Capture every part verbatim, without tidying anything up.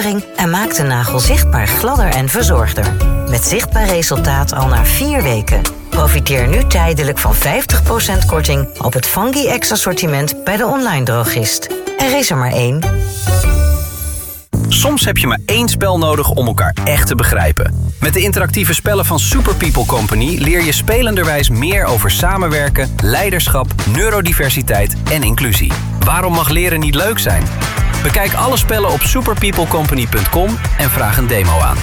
kleuring en maakt de nagel zichtbaar gladder en verzorgder. Met zichtbaar resultaat al na vier weken. Profiteer nu tijdelijk van vijftig procent korting op het Fungi X-assortiment bij de online drogist. Er is er maar één. Soms heb je maar één spel nodig om elkaar echt te begrijpen. Met de interactieve spellen van Super People Company leer je spelenderwijs meer over samenwerken, leiderschap, neurodiversiteit en inclusie. Waarom mag leren niet leuk zijn? Bekijk alle spellen op super people company punt com en vraag een demo aan.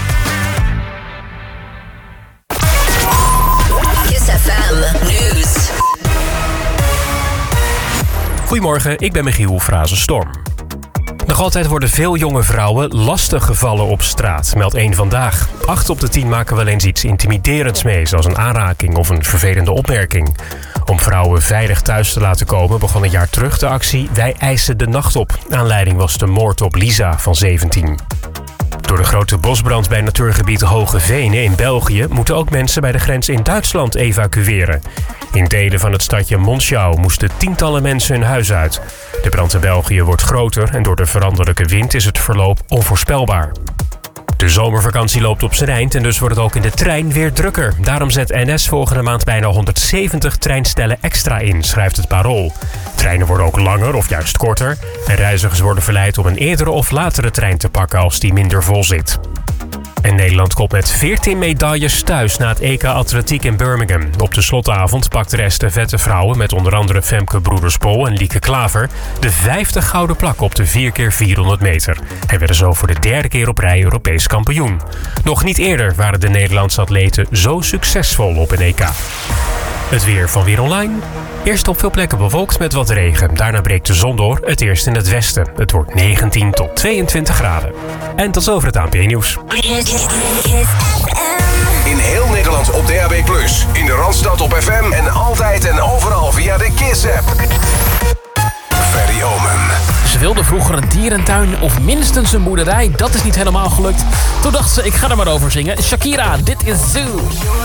Kiss F M News. Goedemorgen, ik ben Michiel Frazenstorm. Nog altijd worden veel jonge vrouwen lastig gevallen op straat, meldt één Vandaag. Acht op de tien maken wel eens iets intimiderends mee, zoals een aanraking of een vervelende opmerking. Om vrouwen veilig thuis te laten komen begon een jaar terug de actie Wij eisen de nacht op. Aanleiding was de moord op Lisa van zeventien. Door de grote bosbrand bij natuurgebied Hoge Venen in België moeten ook mensen bij de grens in Duitsland evacueren. In delen van het stadje Monschau moesten tientallen mensen hun huis uit. De brand in België wordt groter en door de veranderlijke wind is het verloop onvoorspelbaar. De zomervakantie loopt op zijn eind en dus wordt het ook in de trein weer drukker. Daarom zet N S volgende maand bijna honderdzeventig treinstellen extra in, schrijft het Parool. Treinen worden ook langer of juist korter. En reizigers worden verleid om een eerdere of latere trein te pakken als die minder vol zit. En Nederland komt met veertien medailles thuis na het E K Atletiek in Birmingham. Op de slotavond pakte de estafette vrouwen met onder andere Femke Broederspol en Lieke Klaver de vijfde gouden plak op de vier keer vierhonderd meter. En werden zo voor de derde keer op rij Europees kampioen. Nog niet eerder waren de Nederlandse atleten zo succesvol op een E K. Het weer van Weer Online. Eerst op veel plekken bewolkt met wat regen. Daarna breekt de zon door, het eerst in het westen. Het wordt negentien tot tweeëntwintig graden. En tot zover het A N P Nieuws. In heel Nederland op D A B plus, in de Randstad op F M en altijd en overal via de Kiss-app. Ferry Omen. Ze wilde vroeger een dierentuin of minstens een boerderij. Dat is niet helemaal gelukt. Toen dacht ze, ik ga er maar over zingen. Shakira, dit is Zoo.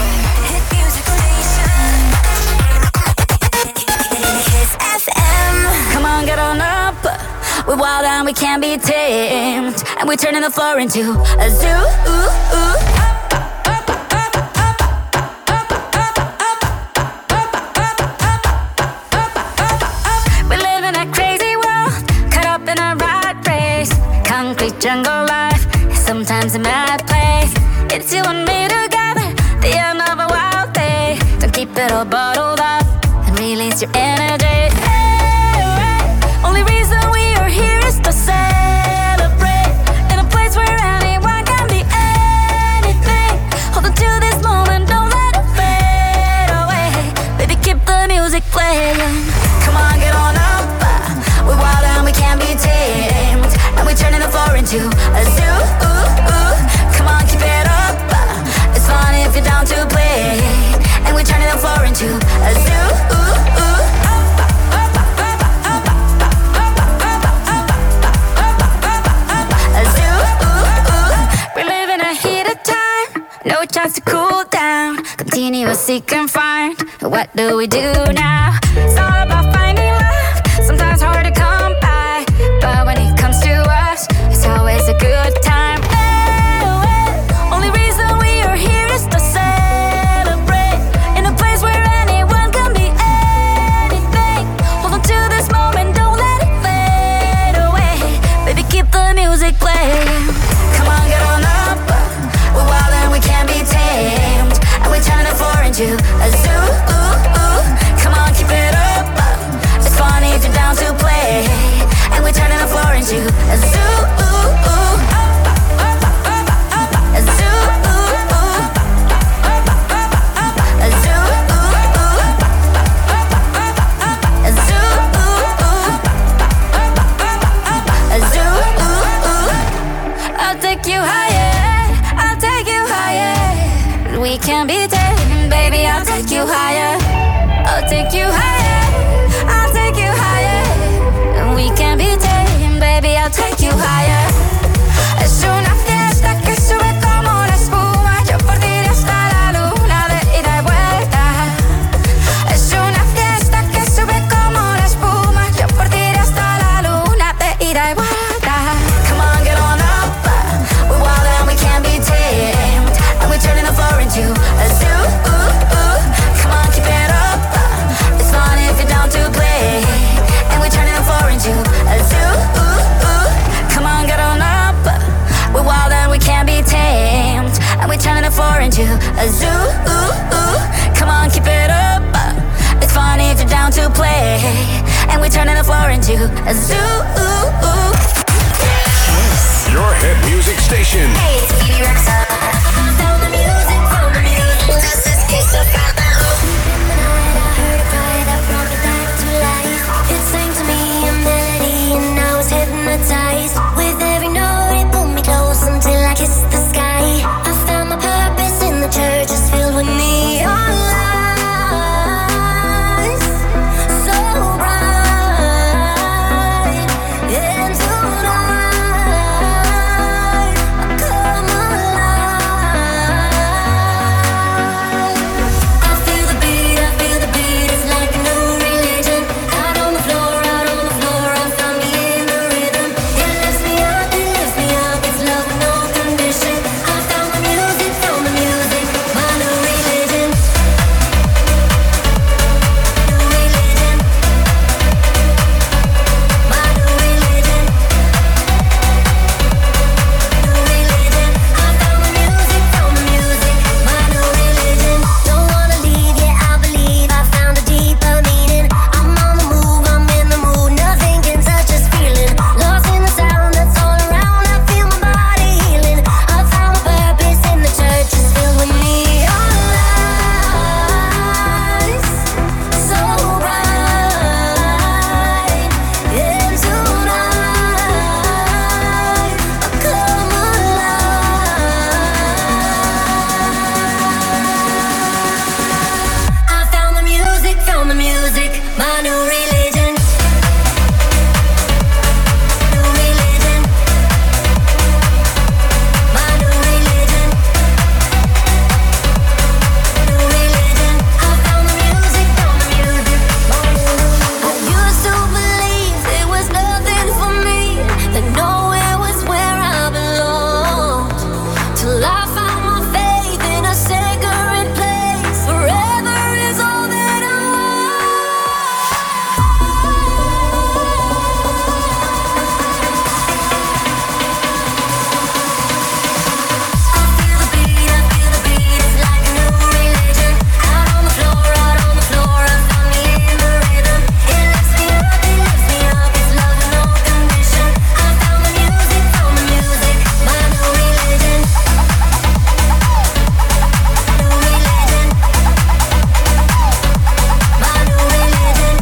Come on, get on up. We're wild and we can't be tamed. And we're turning the floor into a zoo. Ooh, ooh. We live in a crazy world, caught up in a rat race. Concrete jungle life, sometimes a mad place. It's you and me together, the end of a wild day. Don't keep it all bottled up and release your energy. Only reason we are here is to celebrate. In a place where anyone can be anything. Hold on to this moment, don't let it fade away. Baby, keep the music playing. Come on, get on up. We're wild and we can't be tamed. And we're turning the floor into a zoo. Ooh, ooh. Come on, keep it up. It's fun if you're down to play. And we're turning the floor into a zoo. Ooh, ooh. No chance to cool down, continuously confined. What do we do now? It's all about finding love, sometimes hard to come by. But when it comes to us, it's always a good time. Oh, oh. Only reason we are here is to celebrate. In a place where anyone can be anything. Hold on to this moment, don't let it fade away. Baby, keep the music playing. Come on, get on up. We're wild and we can't be tamed. And we're turning the floor into a zoo. Ooh, ooh. Come on, keep it up. It's fun if you're down to play. And we're turning the floor into a zoo. Ooh, ooh. A zoo. Ooh, ooh. A zoo. Ooh, ooh. A zoo. Ooh, ooh. A zoo. Ooh, ooh. I'll take you higher. I'll take you higher. We can be taken, baby. I'll take you higher. I'll take you higher. I'll take you higher. We can be taken, baby. I'll take you higher. Es una fiesta que sube como la espuma. Yo por ti iré hasta la luna de ida y vuelta. Es una fiesta que sube como la espuma. Yo por ti iré hasta la luna de ida y vuelta. Come on, get on up. into a zoo. Come on, keep it up. It's fun if you're down to play, and we're turning the floor into a zoo. Your hit music station. Hey, it's Phoebe Rexha. Found the music, found the music. This is Kiss F M. It sang to me a melody and I was hypnotized. With every note it pulled me close until I kissed the sky. I found my purpose in the church is filled with neon lights. So bright. And tonight I come alive. I feel the beat, I feel the beat. It's like a new religion. Out on the floor, out on the floor, I found me in the rhythm. It lifts me up, it lifts me up. It's love with no condition. I found the music, found the music. My new religion. New religion. My new religion. New religion. I found the music, found the music. My new religion. Don't wanna leave, yeah, I believe I found a deeper meaning. I'm on the move, I'm in the mood. Nothing can touch this feeling. Lost in the sound that's all around. I feel my body healing. I found my purpose in the church. It's filled with neon lights. So bright. And tonight I come alive. I found the music, found the music. My new religion. New religion. My new religion. New religion. I found the music, found the music. My new religion. I used to believe there was nothing for me, that nowhere was where I belonged. Till I found my faith in a sacred place. Forever is all that I I feel the beat, I feel the beat. It's like a new religion. Out on the floor, out on the floor, I found me in the rhythm. It lifts me up, it lifts me up. It's love with no condition. I found the music, found the music. My new religion. New religion. My new religion.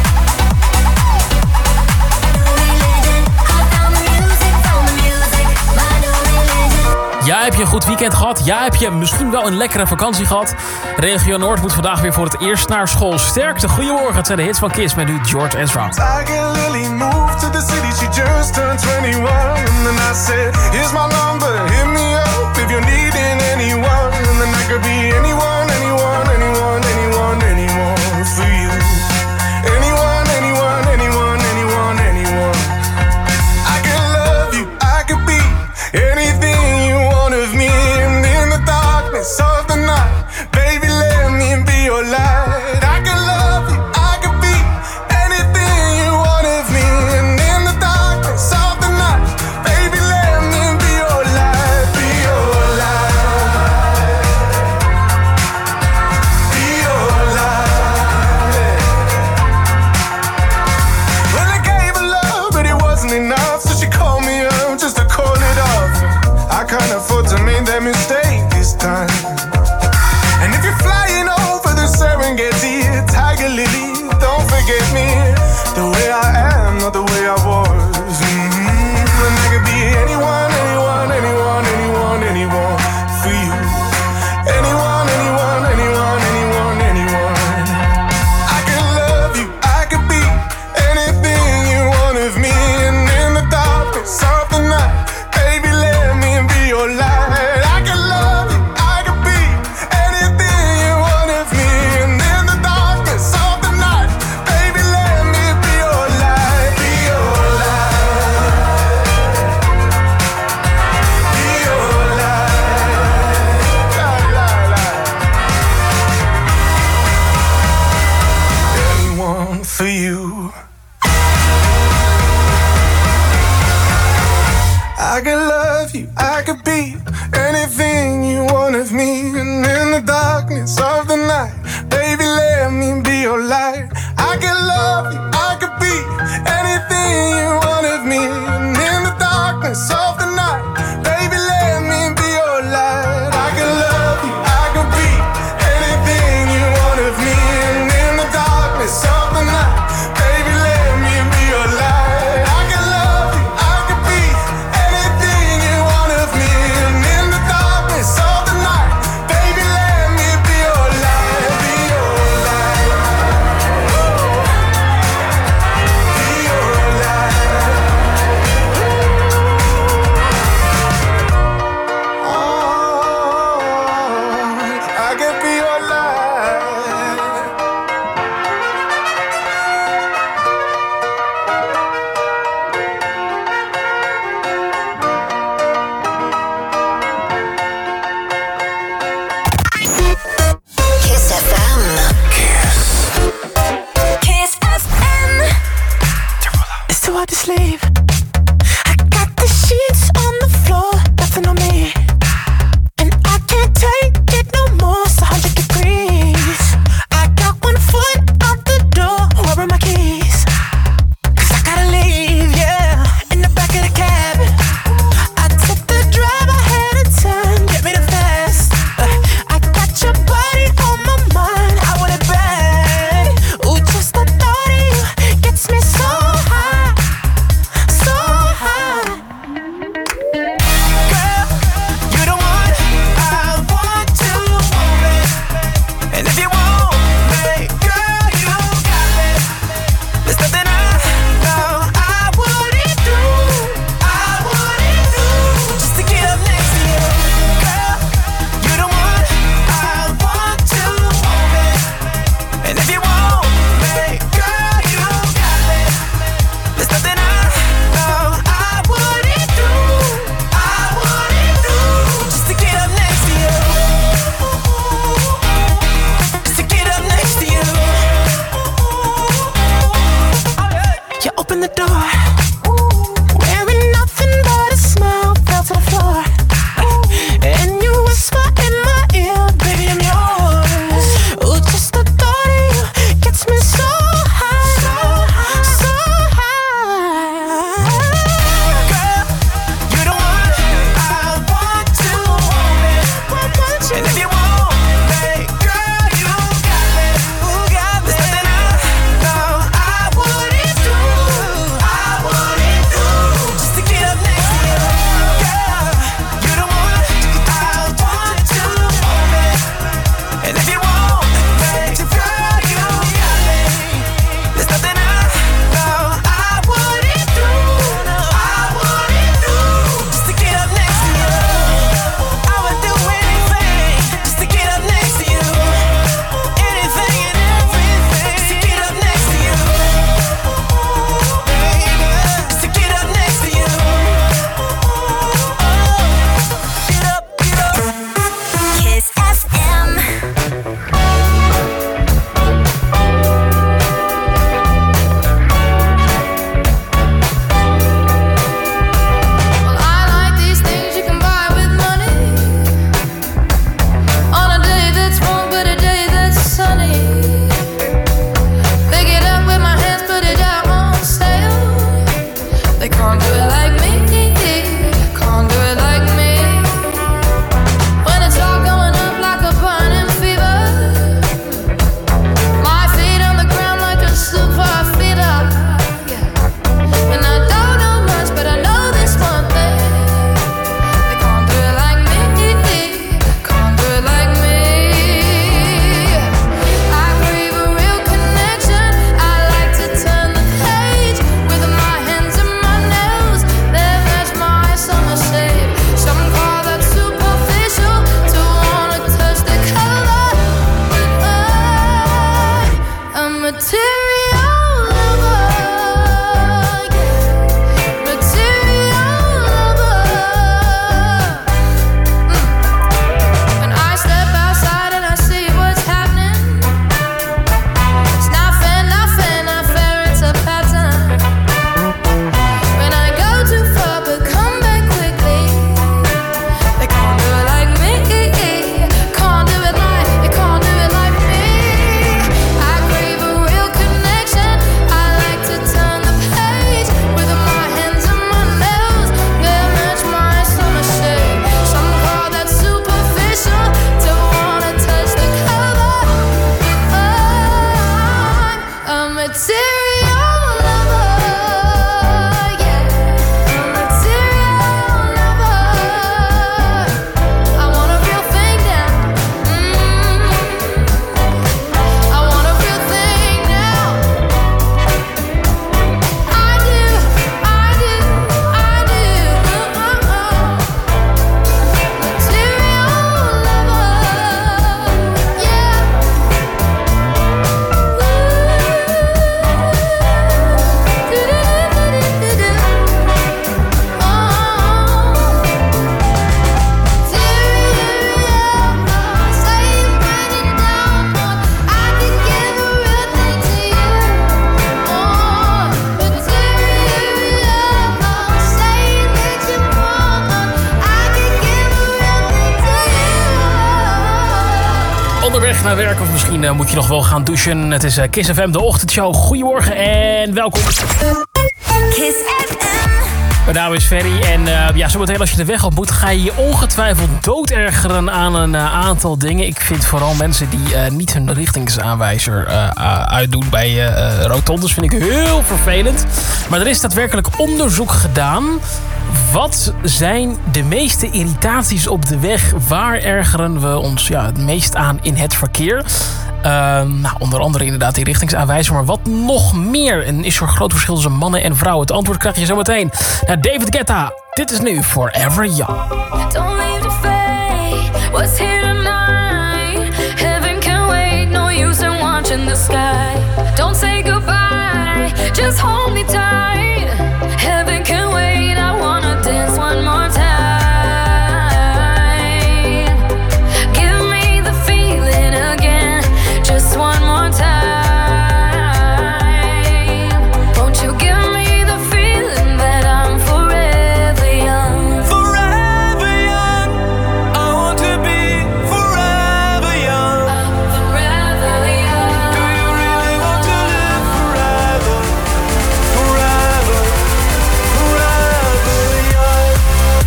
New religion. I found the music, found the music. My new religion. Ja, heb je een goed weekend gehad? Ja, heb je misschien wel een lekkere vakantie gehad? Regio Noord moet vandaag weer voor het eerst naar school. Sterkte, goedemorgen. Het zijn de hits van Kiss met nu George Ezra. I get Lily moved to the city, she just turned twenty-one. And then I said, here's my number, hit me up if you're needing anyone. And then I could be anyone, anyone, anyone, anyone, anyone for you. Anyone, anyone, anyone, anyone, anyone. I can love you, I could be anything you want of me. And in the darkness of the night, baby, let me be your light. I can love you, I could be anything you want of me. And in the darkness of the night, baby, let me be your love you, I could be anything you want of me. And in the darkness of the night, baby, let me be your light. I could love you, I could be anything you want of me. And in the darkness of the night, baby, let me be your light. I could love you, I could be anything you want of me. And in the darkness of the night, baby, let me be your light. I could love you, I could be anything you want of me. And in the darkness of the night, baby, let me be your light. onderweg naar werk of misschien uh, moet je nog wel gaan douchen. Het is uh, Kiss F M, de ochtendshow. Goedemorgen en welkom. Kiss F M. Mijn naam is Ferry en uh, ja, zometeen als je de weg op moet... ga je je ongetwijfeld doodergeren aan een uh, aantal dingen. Ik vind vooral mensen die uh, niet hun richtingsaanwijzer uh, uh, uitdoen bij uh, rotondes... vind ik heel vervelend. Maar er is daadwerkelijk onderzoek gedaan. Wat zijn de meeste irritaties op de weg? Waar ergeren we ons ja, het meest aan in het verkeer? Uh, nou, onder andere inderdaad die richtingsaanwijzer. Maar wat nog meer? En is er een groot verschil tussen mannen en vrouwen? Het antwoord krijg je zo meteen. Naar David Guetta. Dit is nu Forever Young. Don't leave the fate. What's here tonight? Heaven can wait. No use in watching the sky. Don't say goodbye. Just hold me tight. Heaven can wait. I wanna dance one more time. Give me the feeling again. Just one more time. Won't you give me the feeling that I'm forever young? Forever young. I want to be forever young. I'm forever young. Do you really want to live forever? Forever, forever young.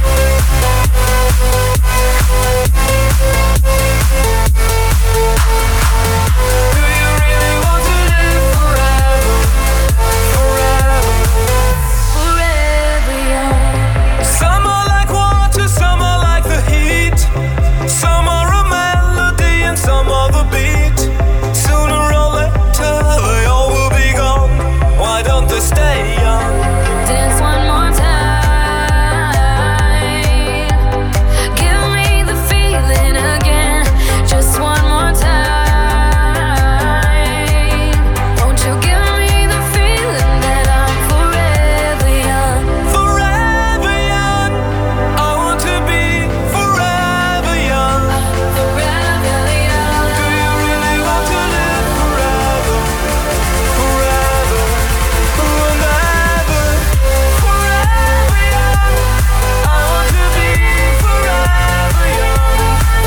Do you really want to live forever? Forever. Forever young. Some are like water, some are like the heat. Some are a melody and some are the beat. Sooner or later they all will be gone. Why don't they stay young? Dance one more time. Give me the feeling again. Just one more time. Won't you give me the feeling that I'm forever young? Forever young. I want to be forever young. Forever young. Do you really want to live forever? Forever, forever, forever young. I want to be forever young.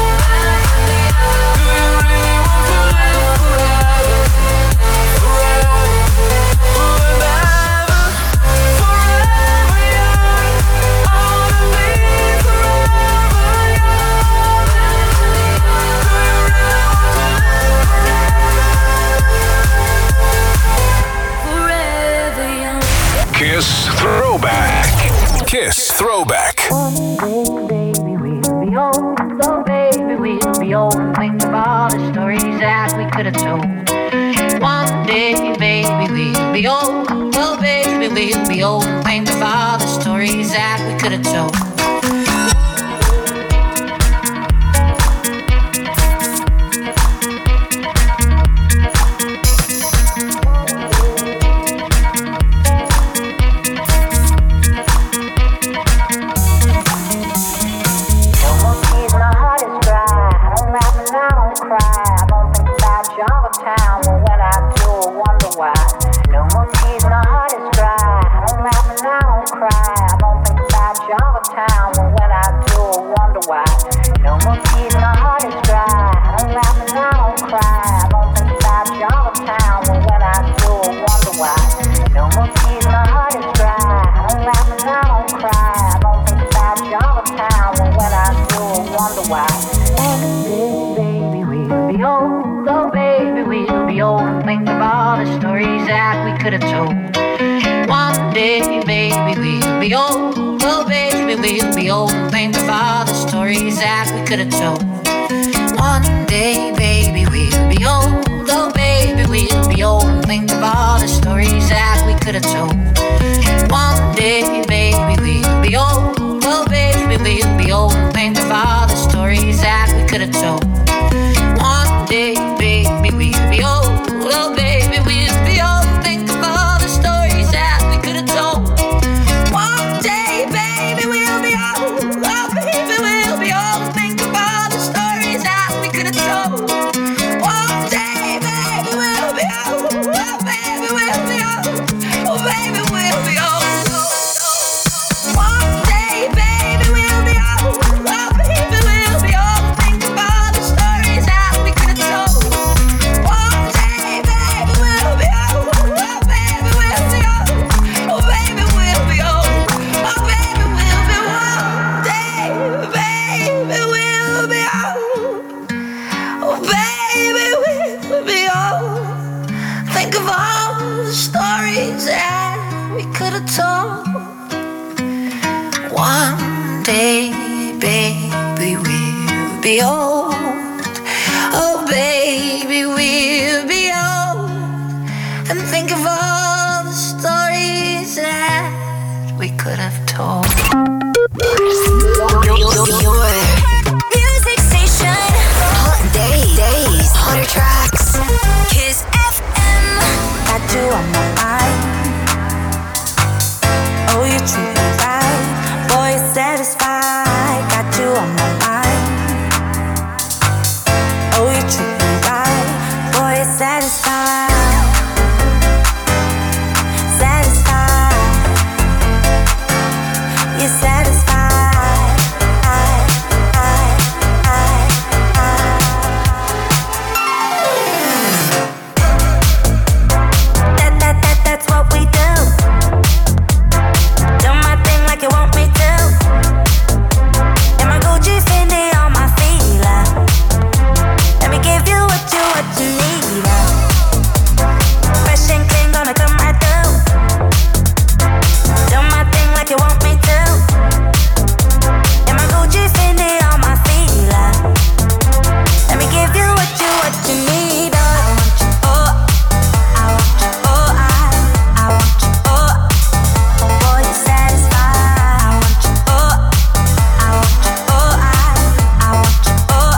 Do you really want to live forever? Forever, forever, forever young. I wanna be forever young. Do you really want to live Forever young. Kiss Throwback. Kiss Throwback. Baby, we'll be old. Oh, baby, we'll be old. Think of all the stories that we could have told. One day, baby, we'll be old. Oh, baby, we'll be old. Think of all the stories that we could have told. No more tears, my heart is dry. I don't laugh and I don't cry. I don't think about you all the time, but when I do, I wonder why. No more tears, my heart is dry. I don't laugh and I don't cry. I don't think about you all the time, but when I do, I wonder why. No more tears, my heart is dry. I don't laugh and I don't cry. I don't think about you all the time, but when I do, I wonder why. No more tears, my heart is dry. I don't laugh and I don't cry. I don't think about you all the time, but when I do, I wonder why. One day, baby, we'll be old. Oh, baby, we'll be old. And think of all the stories that we could have told. One day, baby, we'll be old. Oh, baby, we'll be old. And think of all the stories that we could have told. One day, baby, we'll be old. Oh, baby, we'll be old. And think of all the stories that we could have told. One day, baby, we'll be old. Oh, baby, we'll be old. And think of all the stories that we could have told. One day, baby, we'll be old. Oh, baby, we'll be old. Think of all the stories that we could have told. One day, baby, we'll be old. Oh, baby, we'll be old. Think of all the be old. Oh baby, we'll be old. And think of all the stories that we could have told. Your music station. Hot days, days, hotter tracks. Kiss F M. Got you on my mind. Oh, you treat me right. Boy, you're satisfied. Got you on my mind. Oh, you treat me right. Boy, you're satisfied. Satisfied. You're satisfied. I, I, I, I. That, that, that, that's what we do. Do my thing like you want me to. And my Gucci Fendi on my feet. uh. Let me give you what you, what you need. uh. Fresh and clean, gonna come right through. Do my thing like you want me to. And my Gucci Fendi on my feet. uh. Let me give you what you, what you need. uh. I want you, oh, I want you, oh, I, I want you, oh. Boy, you're satisfied. I want you, oh, I want you, oh, I, I want you, oh.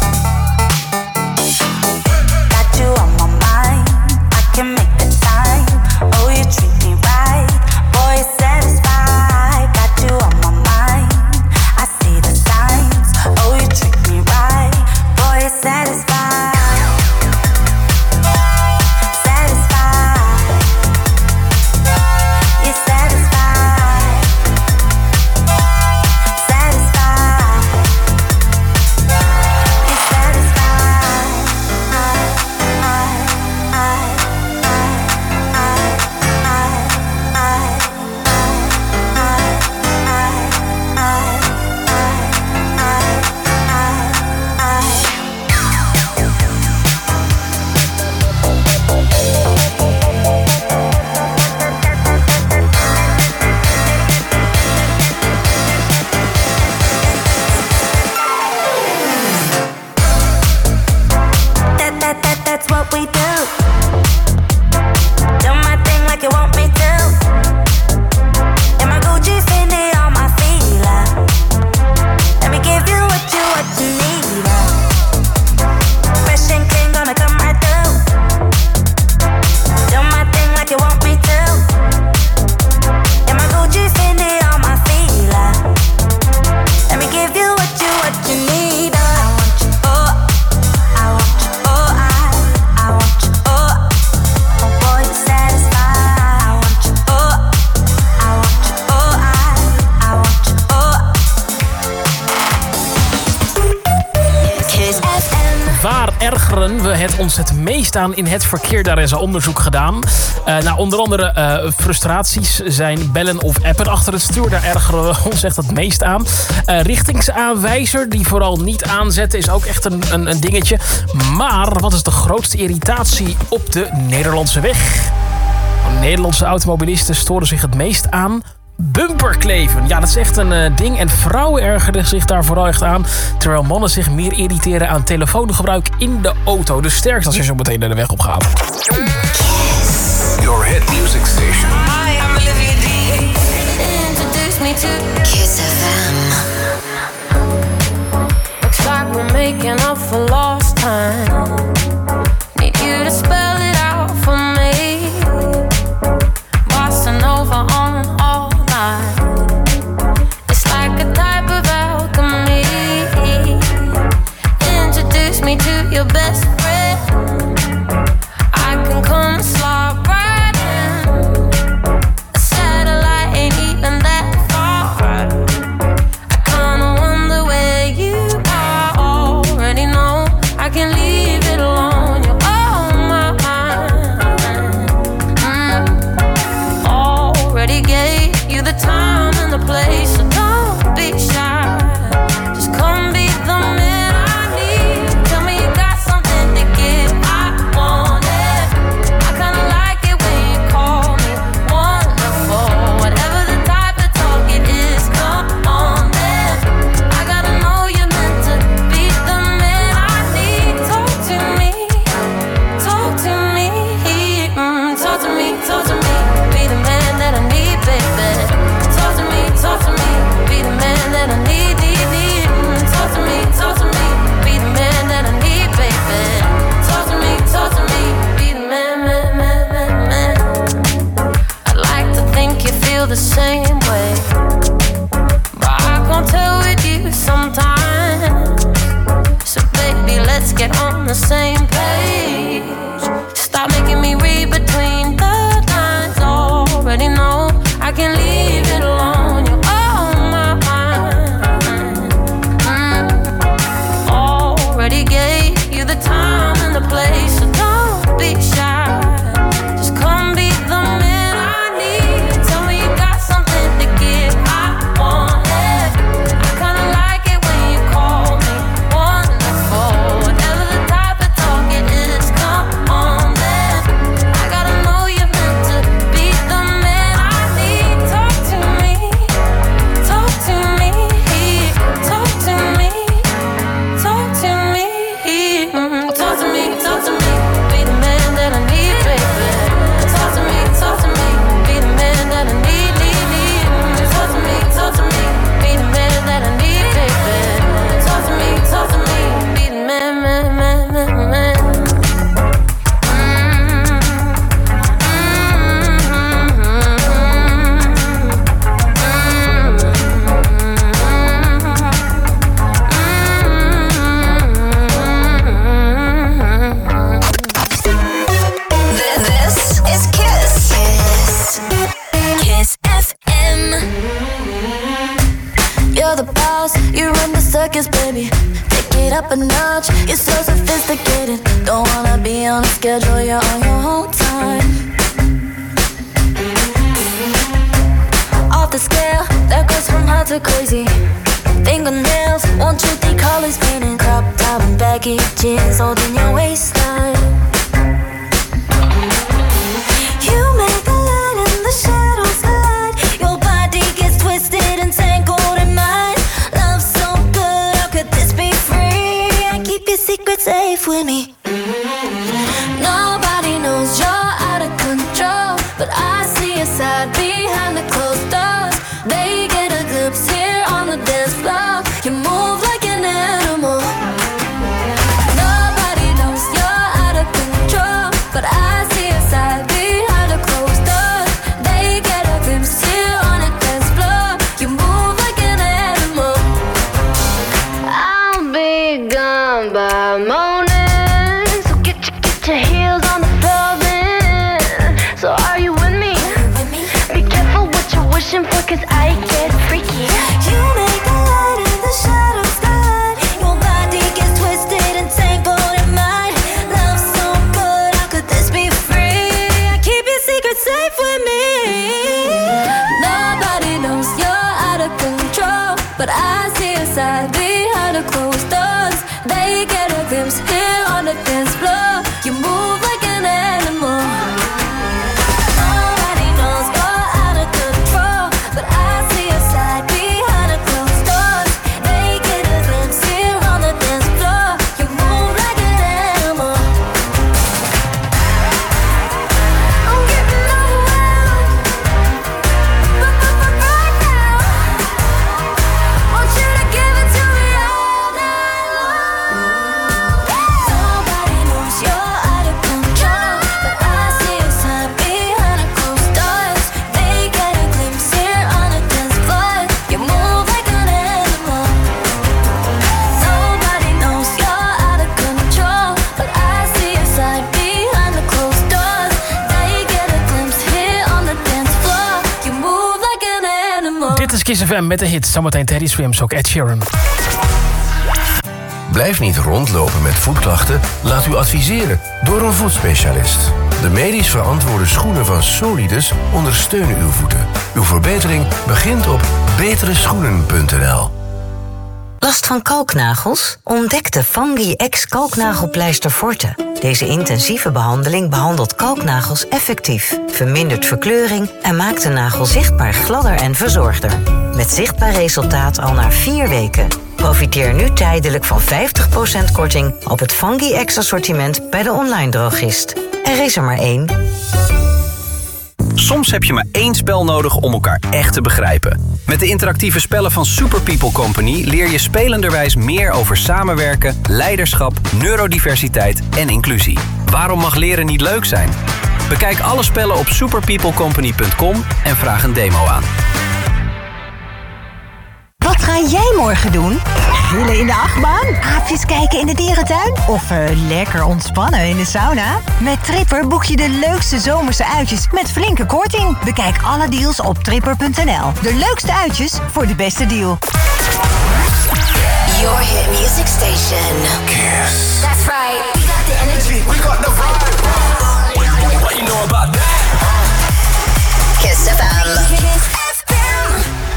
Got you on my mind. I can make the time. Oh, you treat me right. Boy, you're satisfied. Got you on my mind. I see the signs. Oh, you treat me right. Boy, you're satisfied. Satisfied. You're satisfied. Satisfied. You're satisfied. I, I, I, I, I, That, that, that, that's what we do. Do my thing like you want me to. And my Gucci Fendi on my feet. uh. Let me give you what you, what you need. uh. Fresh and clean, gonna come right through. Do my thing like you want me to. And my Gucci Fendi on my feet. uh. Let me give you what you, what you need. uh. I want you, oh, I want you, oh, I, I want you, oh. Oh, boy, you're satisfied. I want you, oh, I want you, oh, I, I want you, oh. Kiss F M. Waar ergeren we het ons het meest aan in het verkeer? Daar is een onderzoek gedaan. Uh, nou, onder andere uh, frustraties zijn bellen of appen achter het stuur. Daar ergeren we ons echt het meest aan. Uh, richtingsaanwijzer, die vooral niet aanzetten, is ook echt een, een, een dingetje. Maar wat is de grootste irritatie op de Nederlandse weg? Nederlandse automobilisten storen zich het meest aan bumperkleven. Ja, dat is echt een uh, ding. En vrouwen ergeren zich daar vooral echt aan. Terwijl mannen zich meer irriteren aan telefoongebruik in de auto. Dus sterkst als je zo meteen naar de weg op gaat. Your hit music station. Hi, I'm Olivia D. Introduce me to Kiss F M. Looks like we're making up for lost time. Need you to spell it out for me. Bossa Nova on all night. It's like a type of alchemy. Introduce me to your best friend. I can come and slide right in. A satellite ain't even that far. I kinda wonder where you are. Already know same page. Stop making me read between the lines. Already know I can leave it alone. You're on my mind. Mm. Already gave you the time and the place, so don't be shy. Just come be the man I need. Tell me you got something to give. I want it. I kinda like it when you call me wonderful. Whatever the type of talk it is, come on then. I gotta know you're meant to be the man I need. Talk to me, talk to me, talk to me, talk to me, mm, talk to me, talk to me. Be the man that I need, baby. Talk to me, talk to me. Be the man that I need, need, need. Mm, talk to me, talk to me. Be the man that I need, baby. Talk to me, talk to me. Be the man, man, man, man, man. This is Kiss. Kiss. Kiss F M. You're the boss, you run the circus, baby. Take it up a notch, you're so sophisticated. Don't wanna be on a schedule, you're on your own time. Off the scale, that goes from hot to crazy. Fingernails, one, two, three colors painted. Crop top and baggy jeans holding your waistline. You make the light and the shadows hide. Your body gets twisted and tangled in mine. Love so good, how could this be free? I keep your secret safe with me. Nobody knows you're out of control, but I see your side behind the closed doors. They get a glimpse here on the dance floor. You move like an animal. Nobody knows you're out of control, but I see your side behind the closed doors. They get a glimpse here on the dance floor. You move like an animal. I'll be gone by morning, so get your, get your heels on the floor then. So are you with me? Be careful what you're wishing for, cause I get freaky. You make the light and the shadows hide. Your body gets twisted and tangled in mine. Love so good, how could this be free? I keep your secret safe with me. Nobody knows you're out of control, but I see your side behind the closed doors. They get a glimpse here on the dance floor. You move like an animal. Nobody knows you're out of control, but I see your side behind the closed doors. They get a glimpse here on the dance floor. You move like an animal. I'm getting overwhelmed, but, but, but right now, want you to give it to me all night long. Nobody knows you're out of control, but I see your side behind the closed doors. They get a glimpse here on the dance floor. You move like an animal. Nobody knows you're out of control, but I see your side behind the closed doors. They get a glimpse here on the dance floor. You move like an animal. Dit is Kiss F M met de hit. Zometeen Teddy Swims, ook Ed Sheeran. Blijf niet rondlopen met voetklachten. Laat u adviseren door een voetspecialist. De medisch verantwoorde schoenen van Solidus ondersteunen uw voeten. Uw verbetering begint op betere schoenen punt n l. Last van kalknagels? Ontdek de Fungi X kalknagelpleister Forte. Deze intensieve behandeling behandelt kalknagels effectief, vermindert verkleuring en maakt de nagel zichtbaar gladder en verzorgder. Met zichtbaar resultaat al na vier weken. Profiteer nu tijdelijk van vijftig procent korting op het Fungi X assortiment bij de online drogist. Er is er maar één. Soms heb je maar één spel nodig om elkaar echt te begrijpen. Met de interactieve spellen van Super People Company leer je spelenderwijs meer over samenwerken, leiderschap, neurodiversiteit en inclusie. Waarom mag leren niet leuk zijn? Bekijk alle spellen op superpeoplecompany punt com en vraag een demo aan. Wat ga jij morgen doen? Chillen in de achtbaan? Aapjes kijken in de dierentuin? Of uh, lekker ontspannen in de sauna? Met Tripper boek je de leukste zomerse uitjes met flinke korting. Bekijk alle deals op tripper punt n l. De leukste uitjes voor de beste deal. Your hit music station. Kiss. That's right. We got the energy. We got the vibe. What you know about that? Kiss F M. Kiss F M.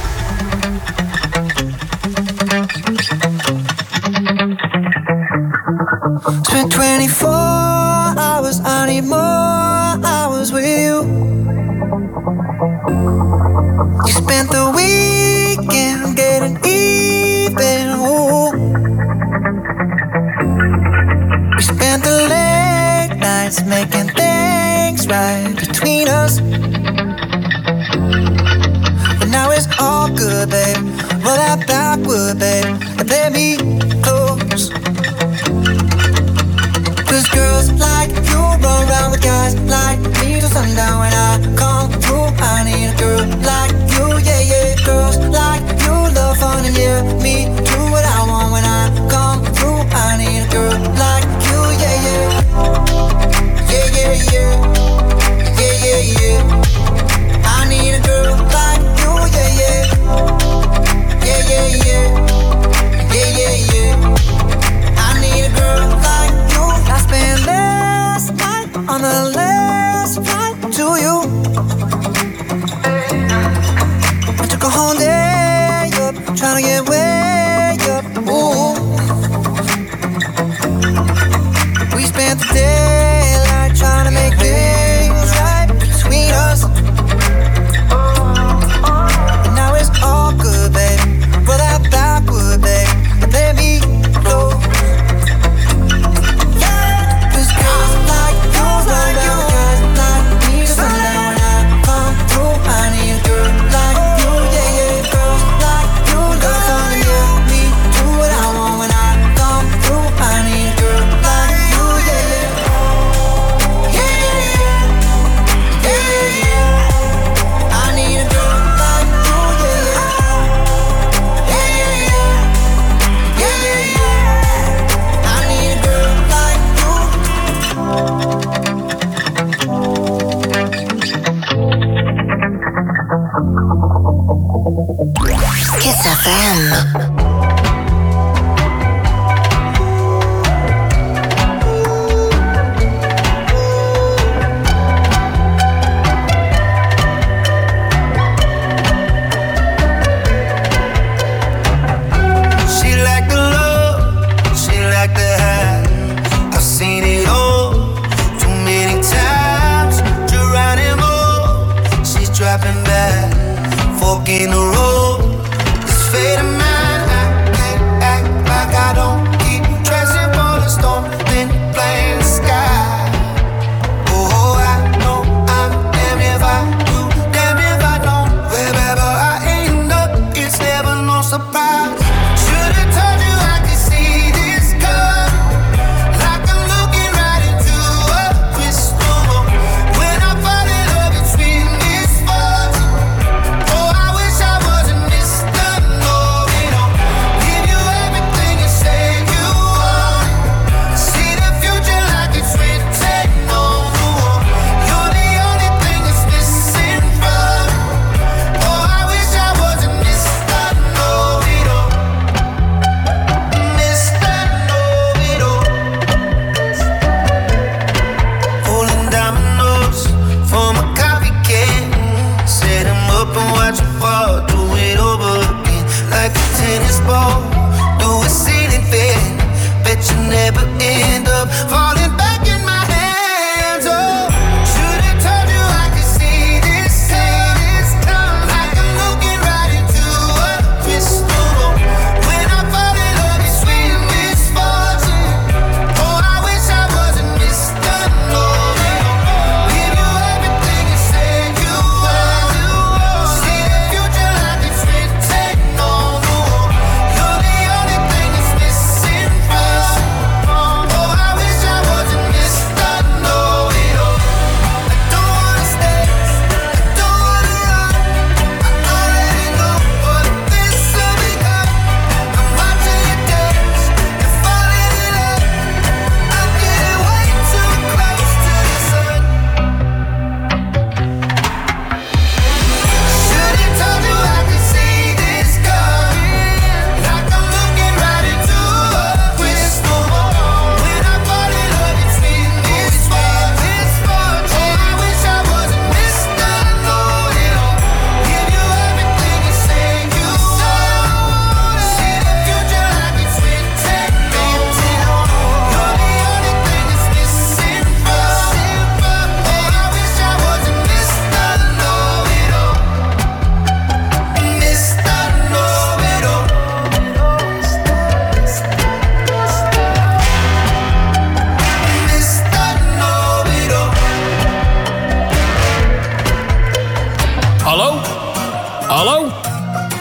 Spent twenty-four hours, I need more hours with you. You spent the weekend getting even. Ooh. We spent the late nights making things right between us. But now it's all good, babe. Roll that backward, babe, and play me close. Cause girls like you run around with guys like me till sundown. When I come through, I need a girl like you, yeah, yeah. Girls like you love fun and yeah, me do what I want. When I come through, I need a girl like you, yeah, yeah. Yeah, yeah, yeah. Yeah, yeah, yeah. I need a girl like you, yeah, yeah. Yeah, yeah, yeah. Yeah, yeah, yeah. I need a girl like you. I spent last night on the last flight to you. I took a whole day up, trying to get wet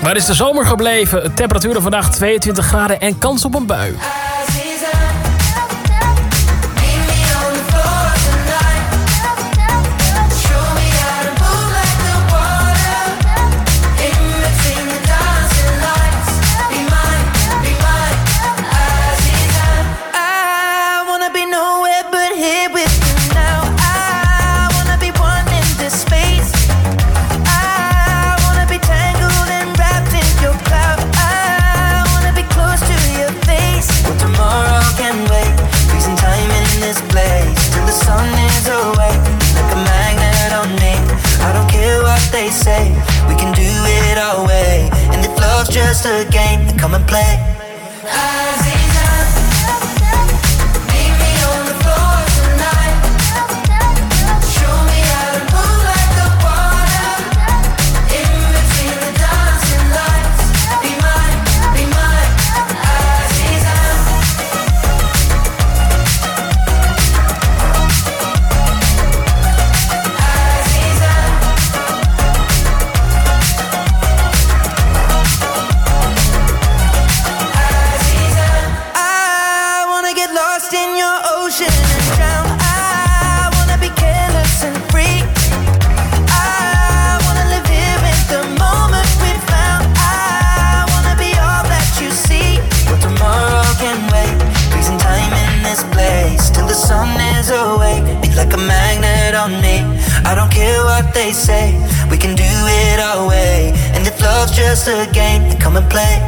Waar is de zomer gebleven? Temperaturen vandaag tweeëntwintig graden en kans op een bui. They say we can do it our way, and if love's just a game, then come and play. I don't care what they say, we can do it our way, and if love's just a game, then come and play.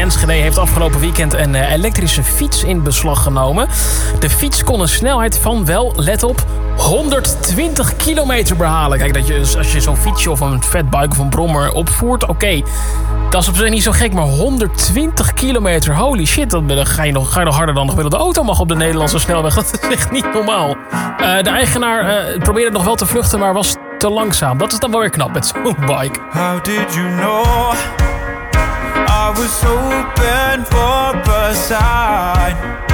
Enschede heeft afgelopen weekend een uh, elektrische fiets in beslag genomen. De fiets kon een snelheid van wel, let op, honderdtwintig kilometer behalen. Kijk, dat je, als je zo'n fietsje of een fatbike of een brommer opvoert, oké. Okay, dat is op zich niet zo gek, maar honderdtwintig kilometer, holy shit, dan ga je nog, ga je nog harder dan de gemiddelde auto mag op de Nederlandse snelweg. Dat is echt niet normaal. Uh, de eigenaar uh, probeerde nog wel te vluchten, maar was te langzaam. Dat is dan wel weer knap met zo'n bike. How did you know I was open for a sign?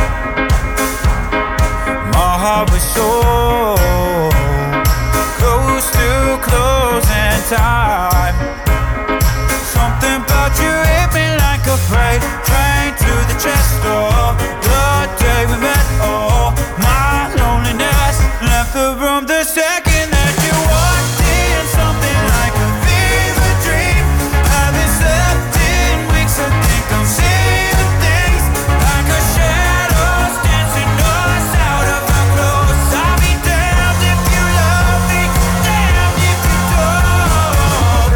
My heart was so close to closing time. Something about you hit me like a freight train to the chest door. The day we met, oh, my loneliness left the room the second that you walked in. Something like a fever dream. Haven't slept in weeks, I think I'm seeing things like a shadows dancing us out of our clothes. I'll be damned if you love me, damned if you don't.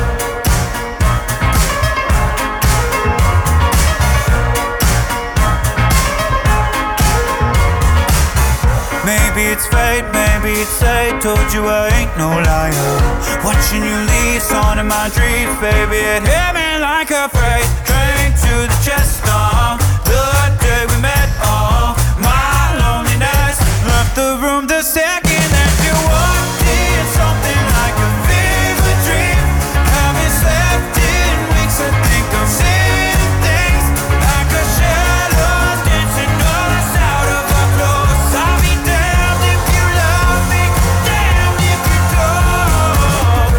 Maybe it's fate, maybe it's fate. Told you I ain't no liar. Watching you leave, on in my dreams, baby. It hit me like a freight train to the chest. Uh, the day we met, oh, my loneliness left the room the second that you walked in. Something like a fever dream. Haven't slept in weeks, I think I'm seeing things like a shadows dancing us out of our clothes. I'll be damned if you love me, damned if you don't.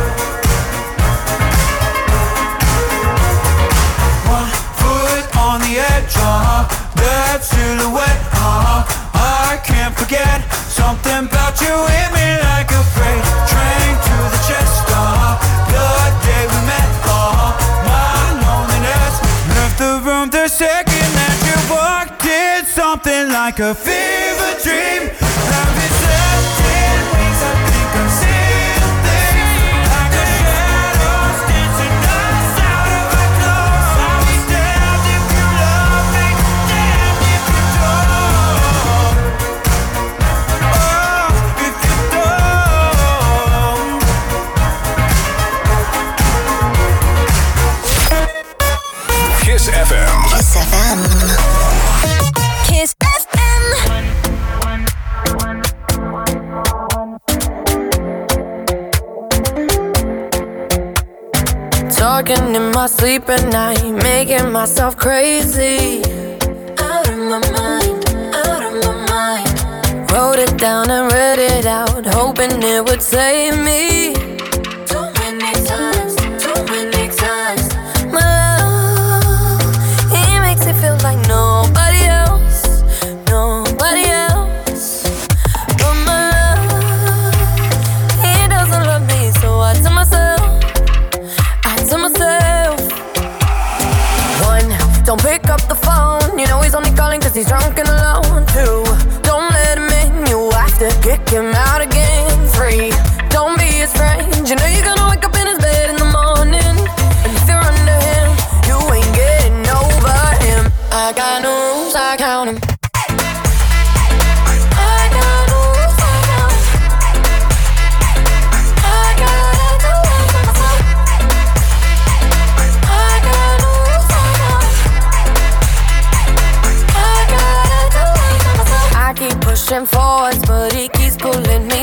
One foot on the edge, uh, that silhouette, uh, I can't forget. Something about you hit me like a freight train to the chest, uh, the day we met, uh, my loneliness left the room the second that you walked in. Something like a fever dream. Haven't slept in weeks, I think I'm seeing things like a shadows dancing us out of our clothes. I'll be damned if you love me, damned if you don't. Oh, if you don't. Kiss F M. Kiss F M. Kiss F M. Talking in my sleep at night, making myself crazy. Out of my mind, out of my mind. Wrote it down and read it out, hoping it would save me. Too many times, too many times. My love, he makes it feel like nobody else, nobody else. But my love, he doesn't love me, so I tell myself, I tell myself. One, don't pick up the phone, you know he's only calling cause he's drunk and alone. Two, don't let him in, you have to kick him out again. Three, don't be his friend, you know you're gonna wake up in his bed in the morning. And if you're under him, you ain't getting over him. I got no rules, I count him. I got no rules, I count him. I gotta do it for myself. I got no rules, I count him. I gotta do it for myself. I keep pushing forwards, but he keeps pulling me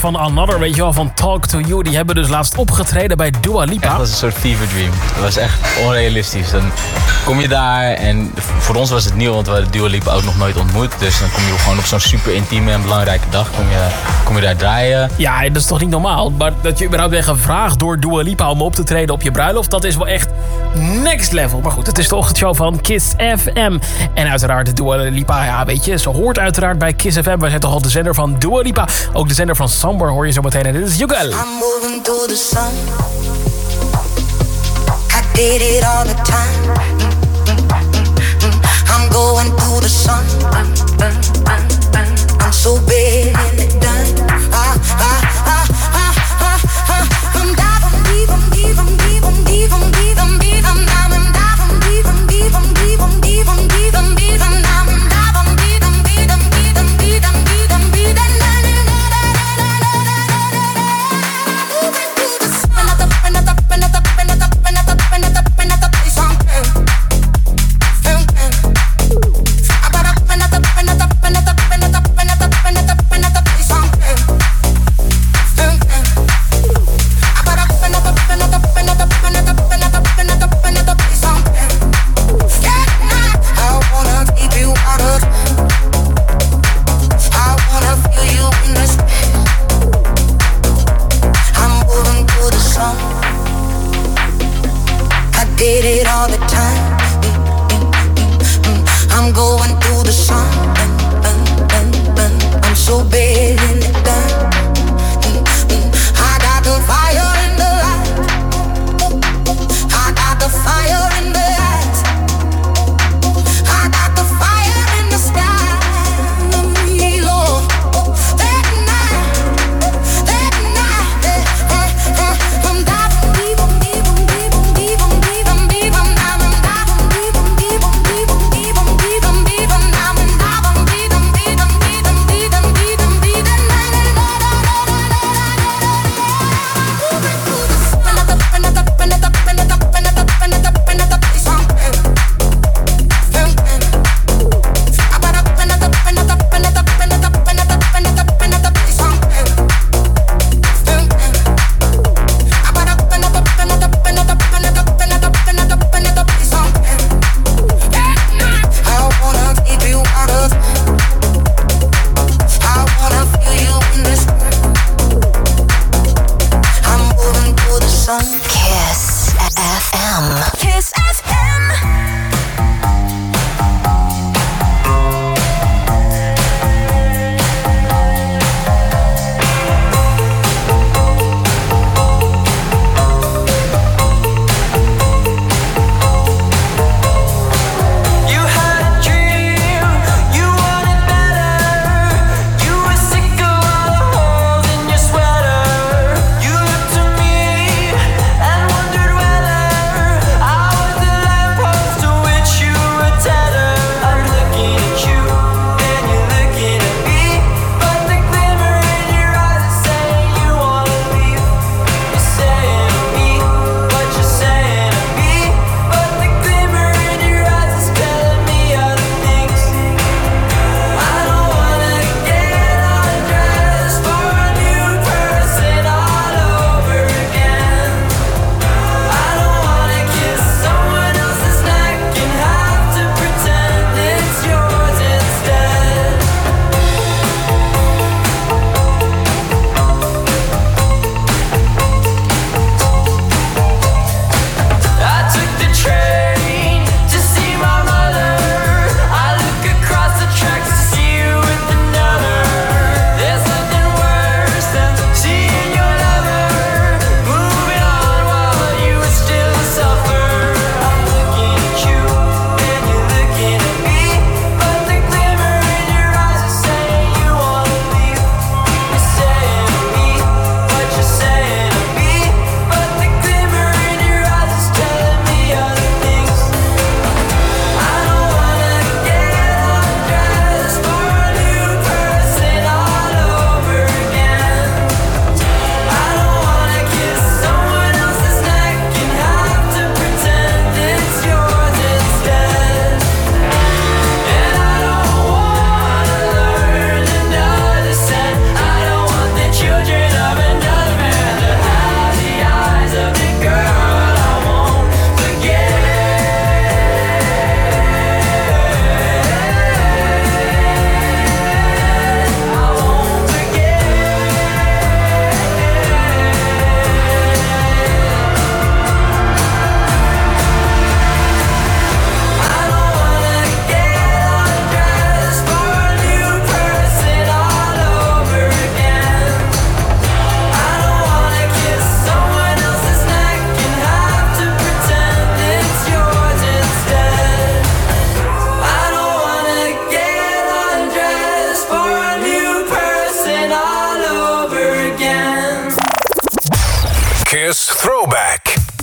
van Another, weet je wel, van Talk to You. Die hebben dus laatst opgetreden bij Dua Lipa. Dat was een soort fever dream. Dat was echt onrealistisch. Dan kom je daar en voor ons was het nieuw, want we hadden Dua Lipa ook nog nooit ontmoet. Dus dan kom je gewoon op zo'n super intieme en belangrijke dag kom je, kom je daar draaien. Ja, dat is toch niet normaal? Maar dat je überhaupt bent gevraagd door Dua Lipa om op te treden op je bruiloft, dat is wel echt next level. Maar goed, het is de ochtendshow van Kiss F M. En uiteraard Dua Lipa, ja weet je, ze hoort uiteraard bij Kiss F M. Wij zijn toch al de zender van Dua Lipa. Ook de zender van Sambar hoor je zo meteen. En dit is Yugal. I'm moving through the sun. I did it all the time. I'm going through the sun. I'm so big and it done. Ah, ah, ah, ah, ah, ah. I'm diving deep, I'm deep, I'm deep, I'm deep, I'm deep, I'm deep, I'm down, I'm diving deep, I'm deep, I'm deep, I'm deep, I'm deep, I'm deep, I'm down, I'm diving deep, I'm deep, I'm deep, I'm deep, I'm deep, I'm deep, I'm did it all the time. I'm going through the sun. I'm so big in it done. I got the fire in the light. I got the fire in the eyes. I got the fire in the sky. Lord, that night, that night, I'm diving deep, I'm deep, I'm deep, I'm deep, I'm deep, I'm deep, I'm down, I'm diving deep, I'm deep, I'm deep, I'm deep, I'm deep, I'm deep, I'm down, I'm diving deep, I'm deep, I'm deep, I'm deep, I'm deep, I'm deep, and Kiss Throwback.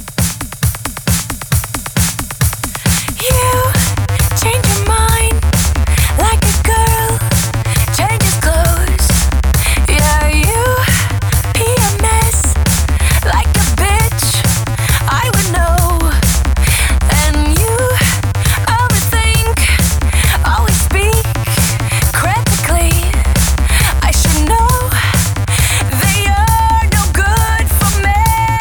You change your mind like a girl changes clothes. Yeah, you P M S like a bitch. I would know. And you overthink, always speak critically. I should know that you're no good for me.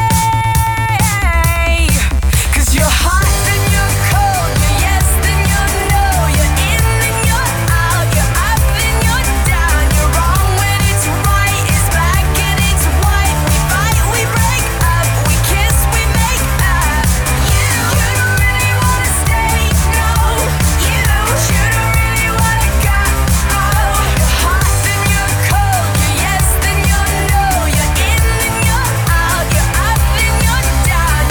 'Cause you're hot and you're cold, you're yes then you're no, you're in and you're out, you're up and you're down, you're wrong when it's right, it's black and it's white. We fight, we break up, we kiss, we make up. You, you don't really wanna stay, no. You, you don't really wanna go. Oh, you're hot then you're cold, you're yes then you're no, you're in and you're out, you're up and you're down.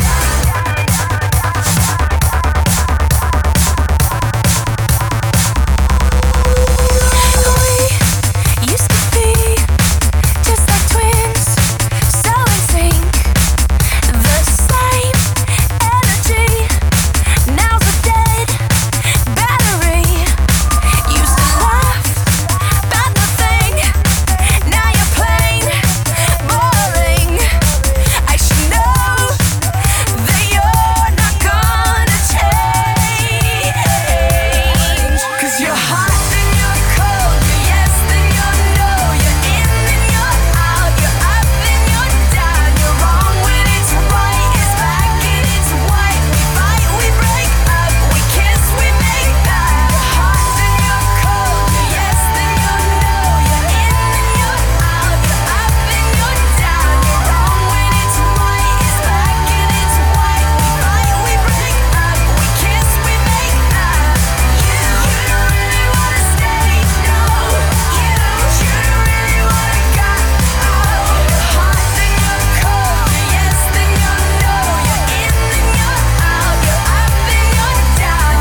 We used to be just like twins, so in sync. The same energy, now's a dead battery. Used to laugh about nothing, now you're plain boring. I should know that you're not gonna change. 'Cause you're hot then you're cold, you're yes then you're no, you're in and you're out, you're up and you're down, you're wrong when it's right, it's black and it's white. We fight, we break up, we kiss, we make up. You're hot then you're cold, you're yes then you're no, you're in and you're out, you're up and you're down, you're wrong when it's right, it's black and it's white. We fight, we break up, we kiss, we make up. You, you don't really wanna stay, no. You, you don't really wanna go. Oh, you're hot then you're cold, you're yes then you're no, you're in and you're out, you're up and you're down.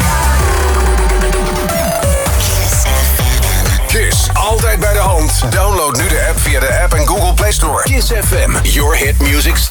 Kiss, altijd bij de hand. Download nu de app via de App en Google Play Store. Kiss F M, your hit music